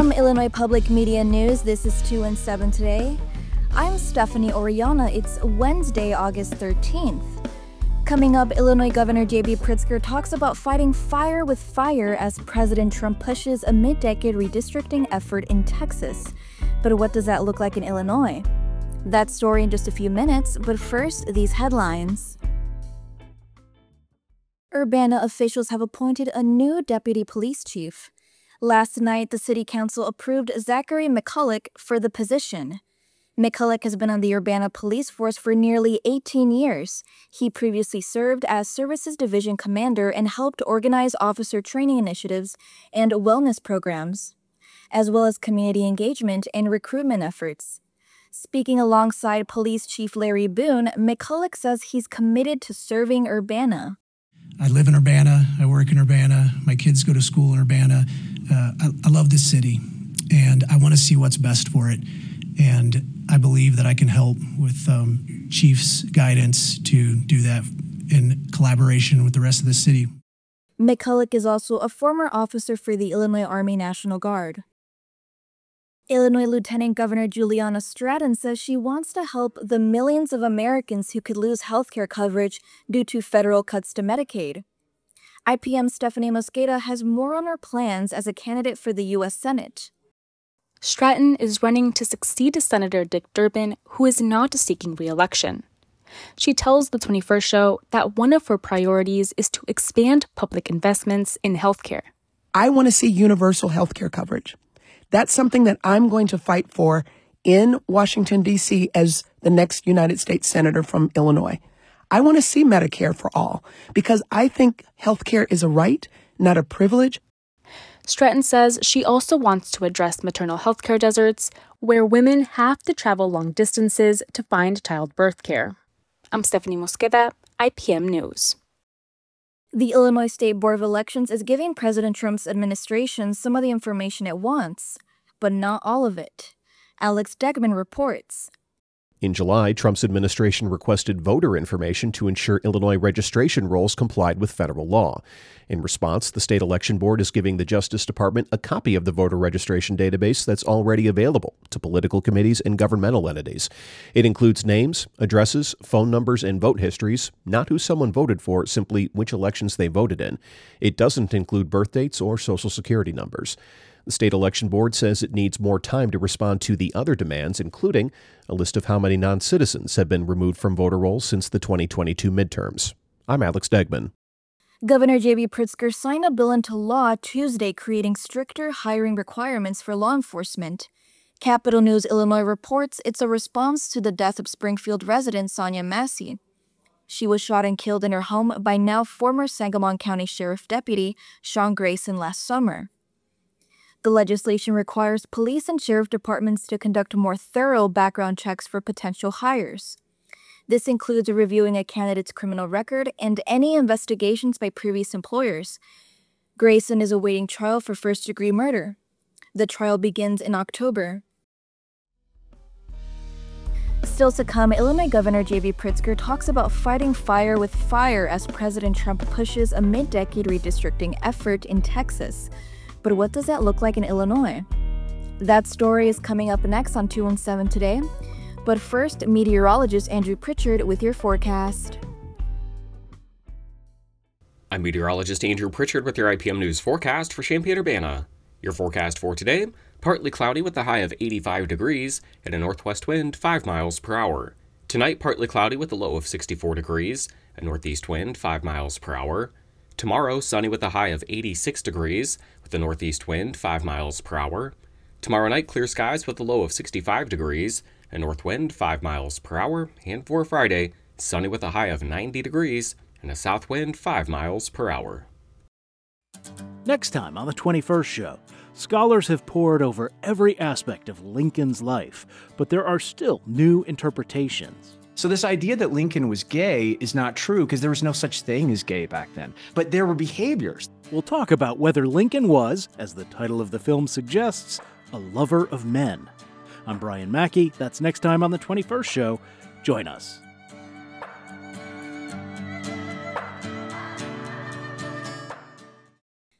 From Illinois Public Media News, this is 2 and 7 today. I'm Stephanie Oriana. It's Wednesday, August 13th. Coming up, Illinois Governor J.B. Pritzker talks about fighting fire with fire as President Trump pushes a mid-decade redistricting effort in Texas. But what does that look like in Illinois? That story in just a few minutes, but first, these headlines. Urbana officials have appointed a new deputy police chief. Last night, the city council approved Zachary McCulloch for the position. McCulloch has been on the Urbana police force for nearly 18 years. He previously served as Services Division Commander and helped organize officer training initiatives and wellness programs, as well as community engagement and recruitment efforts. Speaking alongside Police Chief Larry Boone, McCulloch says he's committed to serving Urbana. I live in Urbana, I work in Urbana, my kids go to school in Urbana. I love this city, and I want to see what's best for it. And I believe that I can help with Chief's guidance to do that in collaboration with the rest of the city. McCulloch is also a former officer for the Illinois Army National Guard. Illinois Lieutenant Governor Juliana Stratton says she wants to help the millions of Americans who could lose health care coverage due to federal cuts to Medicaid. IPM Stephanie Mosqueda has more on her plans as a candidate for the U.S. Senate. Stratton is running to succeed Senator Dick Durbin, who is not seeking re-election. She tells the 21st Show that one of her priorities is to expand public investments in healthcare. I want to see universal healthcare coverage. That's something that I'm going to fight for in Washington, D.C. as the next United States Senator from Illinois. I want to see Medicare for all because I think healthcare is a right, not a privilege. Stratton says she also wants to address maternal health care deserts, where women have to travel long distances to find childbirth care. I'm Stephanie Mosqueda, IPM News. The Illinois State Board of Elections is giving President Trump's administration some of the information it wants, but not all of it. Alex Degman reports. In July, Trump's administration requested voter information to ensure Illinois registration rolls complied with federal law. In response, the state election board is giving the Justice Department a copy of the voter registration database that's already available to political committees and governmental entities. It includes names, addresses, phone numbers, and vote histories, not who someone voted for, simply which elections they voted in. It doesn't include birth dates or social security numbers. The state election board says it needs more time to respond to the other demands, including a list of how many non-citizens have been removed from voter rolls since the 2022 midterms. I'm Alex Degman. Governor J.B. Pritzker signed a bill into law Tuesday creating stricter hiring requirements for law enforcement. Capital News Illinois reports it's a response to the death of Springfield resident Sonia Massey. She was shot and killed in her home by now former Sangamon County Sheriff Deputy Sean Grayson last summer. The legislation requires police and sheriff departments to conduct more thorough background checks for potential hires. This includes reviewing a candidate's criminal record and any investigations by previous employers. Grayson is awaiting trial for first-degree murder. The trial begins in October. Still to come, Illinois Governor J.B. Pritzker talks about fighting fire with fire as President Trump pushes a mid-decade redistricting effort in Texas. But what does that look like in Illinois? That story is coming up next on 2 and 7 today. But first, meteorologist Andrew Pritchard with your forecast. I'm meteorologist Andrew Pritchard with your IPM News forecast for Champaign-Urbana. Your forecast for today, partly cloudy with a high of 85 degrees and a northwest wind 5 miles per hour. Tonight, partly cloudy with a low of 64 degrees, a northeast wind 5 miles per hour. Tomorrow, sunny with a high of 86 degrees with a northeast wind 5 miles per hour. Tomorrow night, clear skies with a low of 65 degrees, a north wind 5 miles per hour. And for Friday, sunny with a high of 90 degrees and a south wind 5 miles per hour. Next time on the 21st Show, scholars have pored over every aspect of Lincoln's life, but there are still new interpretations. So this idea that Lincoln was gay is not true because there was no such thing as gay back then. But there were behaviors. We'll talk about whether Lincoln was, as the title of the film suggests, a lover of men. I'm Brian Mackey. That's next time on the 21st Show. Join us.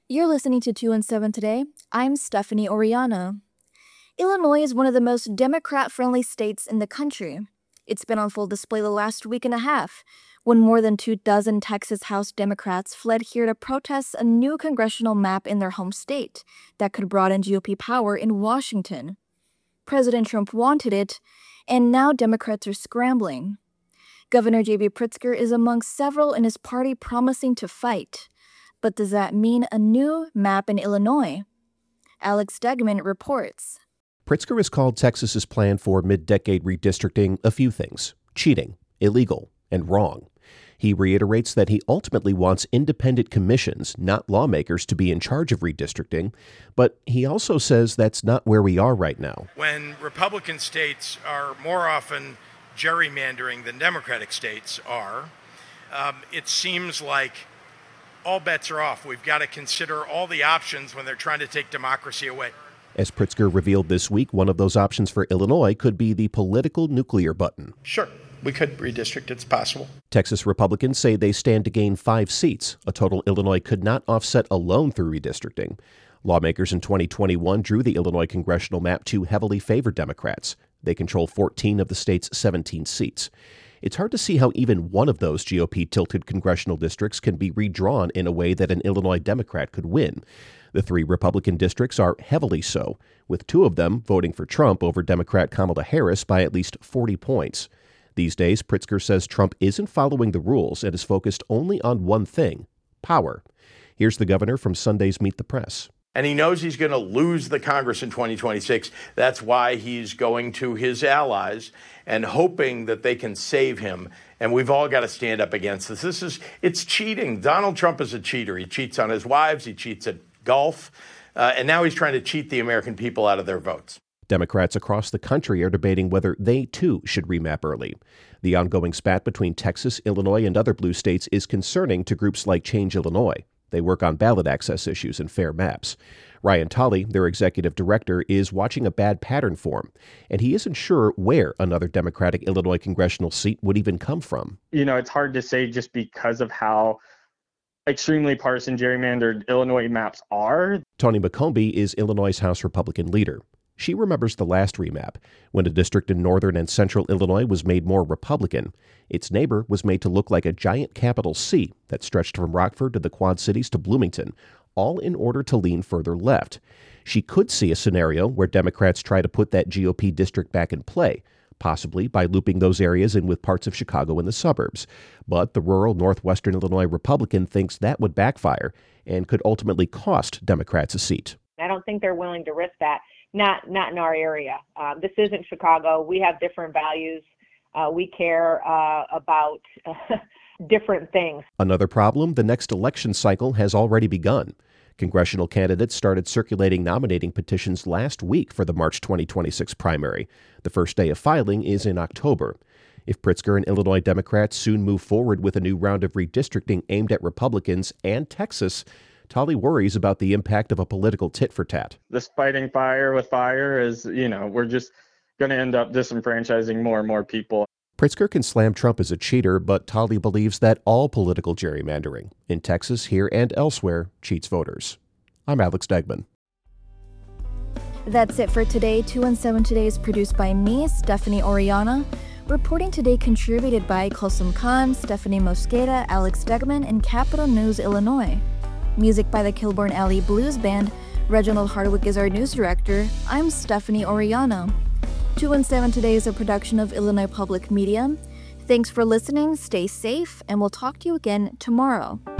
You're listening to 2 and 7 Today. I'm Stephanie Oriana. Illinois is one of the most Democrat-friendly states in the country. It's been on full display the last week and a half, when more than 24 Texas House Democrats fled here to protest a new congressional map in their home state that could broaden GOP power in Washington. President Trump wanted it, and now Democrats are scrambling. Governor J.B. Pritzker is among several in his party promising to fight. But does that mean a new map in Illinois? Alex Degman reports. Pritzker has called Texas's plan for mid-decade redistricting a few things: cheating, illegal, and wrong. He reiterates that he ultimately wants independent commissions, not lawmakers, to be in charge of redistricting, but he also says that's not where we are right now. When Republican states are more often gerrymandering than Democratic states are, it seems like all bets are off. We've got to consider all the options when they're trying to take democracy away. As Pritzker revealed this week, one of those options for Illinois could be the political nuclear button. Sure, we could redistrict. It's possible. Texas Republicans say they stand to gain 5 seats, a total Illinois could not offset alone through redistricting. Lawmakers in 2021 drew the Illinois congressional map to heavily favor Democrats. They control 14 of the state's 17 seats. It's hard to see how even one of those GOP-tilted congressional districts can be redrawn in a way that an Illinois Democrat could win. The 3 Republican districts are heavily so, with 2 of them voting for Trump over Democrat Kamala Harris by at least 40 points. These days, Pritzker says Trump isn't following the rules and is focused only on one thing: power. Here's the governor from Sunday's Meet the Press. And he knows he's going to lose the Congress in 2026. That's why he's going to his allies and hoping that they can save him. And we've all got to stand up against this. It's cheating. Donald Trump is a cheater. He cheats on his wives. He cheats at golf. And now he's trying to cheat the American people out of their votes. Democrats across the country are debating whether they, too, should remap early. The ongoing spat between Texas, Illinois, and other blue states is concerning to groups like Change Illinois. They work on ballot access issues and fair maps. Ryan Tolley, their executive director, is watching a bad pattern form, and he isn't sure where another Democratic Illinois congressional seat would even come from. It's hard to say just because of how extremely partisan gerrymandered Illinois maps are. Toni McCombie is Illinois' House Republican leader. She remembers the last remap, when a district in northern and central Illinois was made more Republican. Its neighbor was made to look like a giant capital C that stretched from Rockford to the Quad Cities to Bloomington, all in order to lean further left. She could see a scenario where Democrats try to put that GOP district back in play, possibly by looping those areas in with parts of Chicago and the suburbs. But the rural northwestern Illinois Republican thinks that would backfire and could ultimately cost Democrats a seat. I don't think they're willing to risk that. Not in our area. This isn't Chicago. We have different values. We care about different things. Another problem, the next election cycle has already begun. Congressional candidates started circulating nominating petitions last week for the March 2026 primary. The first day of filing is in October. If Pritzker and Illinois Democrats soon move forward with a new round of redistricting aimed at Republicans and Texas, Tolley worries about the impact of a political tit-for-tat. This fighting fire with fire is, we're just going to end up disenfranchising more and more people. Pritzker can slam Trump as a cheater, but Tolley believes that all political gerrymandering, in Texas, here, and elsewhere, cheats voters. I'm Alex Degman. That's it for today. 2 and 7 Today is produced by me, Stephanie Oriana. Reporting today contributed by Kulsum Khan, Stephanie Mosqueda, Alex Degman, and Capital News, Illinois. Music by the Kilbourne Alley Blues Band. Reginald Hardwick is our news director. I'm Stephanie Oriana. 2 and 7 Today is a production of Illinois Public Media. Thanks for listening, stay safe, and we'll talk to you again tomorrow.